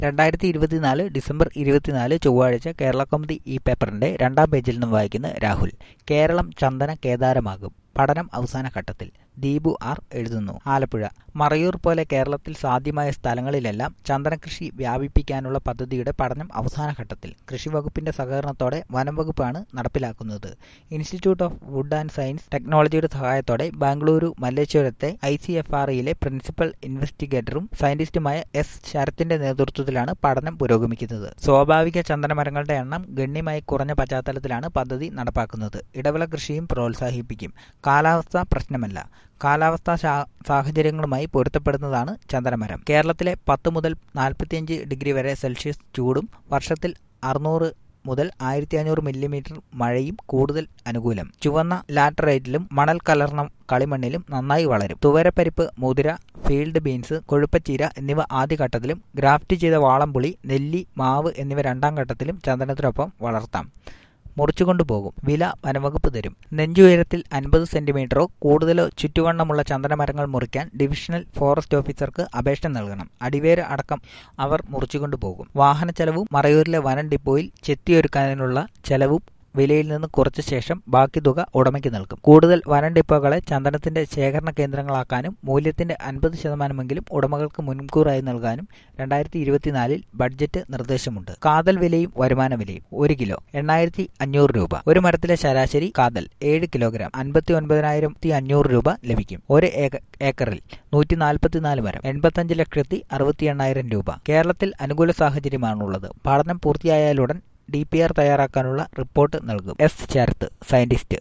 2024 December 24 ചൊവ്വാഴ്ച കേരളകൗമുദി ഈ പേപ്പറിന്റെ 2-ാം പേജിൽ നിന്നും വായിക്കുന്ന രാഹുൽ. കേരളം ചന്ദന കേദാരമാകും, പഠനം അവസാന ഘട്ടത്തിൽ. ദീപു ആർ എഴുതുന്നു. ആലപ്പുഴ. മറയൂർ പോലെ കേരളത്തിൽ സാധ്യമായ സ്ഥലങ്ങളിലെല്ലാം ചന്ദനകൃഷി വ്യാപിപ്പിക്കാനുള്ള പദ്ധതിയുടെ പഠനം അവസാന ഘട്ടത്തിൽ. കൃഷിവകുപ്പിന്റെ സഹകരണത്തോടെ വനം വകുപ്പാണ് നടപ്പിലാക്കുന്നത്. Institute of wood and science ടെക്നോളജിയുടെ സഹായത്തോടെ ബാംഗ്ലൂരു മല്ലേശ്വരത്തെ ICFRയിലെ പ്രിൻസിപ്പൽ ഇൻവെസ്റ്റിഗേറ്ററും സയന്റിസ്റ്റുമായ S. ശരത്തിന്റെ നേതൃത്വത്തിലാണ് പഠനം പുരോഗമിക്കുന്നത്. സ്വാഭാവിക ചന്ദനമരങ്ങളുടെ എണ്ണം ഗണ്യമായി കുറഞ്ഞ പശ്ചാത്തലത്തിലാണ് പദ്ധതി നടപ്പാക്കുന്നത്. ഇടവിള കൃഷിയും പ്രോത്സാഹിപ്പിക്കും. കാലാവസ്ഥ പ്രശ്നമല്ല. കാലാവസ്ഥാ സാഹചര്യങ്ങളുമായി പൊരുത്തപ്പെടുന്നതാണ് ചന്ദനമരം. കേരളത്തിലെ 10 മുതൽ 45 ഡിഗ്രി വരെ സെൽഷ്യസ് ചൂടും വർഷത്തിൽ 600 മുതൽ 1500 മില്ലിമീറ്റർ മഴയും കൂടുതൽ അനുകൂലം. ചുവന്ന ലാറ്ററൈറ്റിലും മണൽ കലർന്ന കളിമണ്ണിലും നന്നായി വളരും. തുവരപ്പരിപ്പ്, മുതിര, ഫീൽഡ് ബീൻസ്, കൊഴുപ്പച്ചീര എന്നിവ ആദ്യഘട്ടത്തിലും ഗ്രാഫ്റ്റ് ചെയ്ത വാളംപുളി, നെല്ലി, മാവ് എന്നിവ 2-ാം ഘട്ടത്തിലും ചന്ദനത്തിനൊപ്പം വളർത്താം. മുറിച്ചുകൊണ്ടുപോകും. വില വനംവകുപ്പ് തരും. നെഞ്ചുയരത്തിൽ 50 സെന്റിമീറ്ററോ കൂടുതലോ ചുറ്റുവണ്ണമുള്ള ചന്ദനമരങ്ങൾ മുറിക്കാൻ ഡിവിഷണൽ ഫോറസ്റ്റ് ഓഫീസർക്ക് അപേക്ഷ നൽകണം. അടിവേര് അടക്കം അവർ മുറിച്ചുകൊണ്ടുപോകും. വാഹന ചെലവും മറയൂരിലെ വനം ഡിപ്പോയിൽ ചെത്തിയൊരുക്കാനുള്ള ചെലവും വിലയിൽ നിന്ന് കുറച്ച ശേഷം ബാക്കി തുക ഉടമയ്ക്ക് നൽകും. കൂടുതൽ വനം ഡിപ്പോകളെ ചന്ദനത്തിന്റെ ശേഖരണ കേന്ദ്രങ്ങളാക്കാനും മൂല്യത്തിന്റെ 50% ഉടമകൾക്ക് മുൻകൂറായി നൽകാനും 2024 ബഡ്ജറ്റ് നിർദ്ദേശമുണ്ട്. കാതൽ വിലയും വരുമാന വിലയും. 1 കിലോ 8,500 രൂപ. ഒരു മരത്തിലെ ശരാശരി കാതൽ 7 കിലോഗ്രാം 59,500 രൂപ ലഭിക്കും. 1 ഏക്കറിൽ 144 മരം 85,68,000 രൂപ. കേരളത്തിൽ അനുകൂല സാഹചര്യമാണുള്ളത്. പഠനം പൂർത്തിയായാലുടൻ DPR തയ്യാറാക്കാനുള്ള റിപ്പോർട്ട് നൽകും. S. ശരത്ത്, സയന്റിസ്റ്റ്.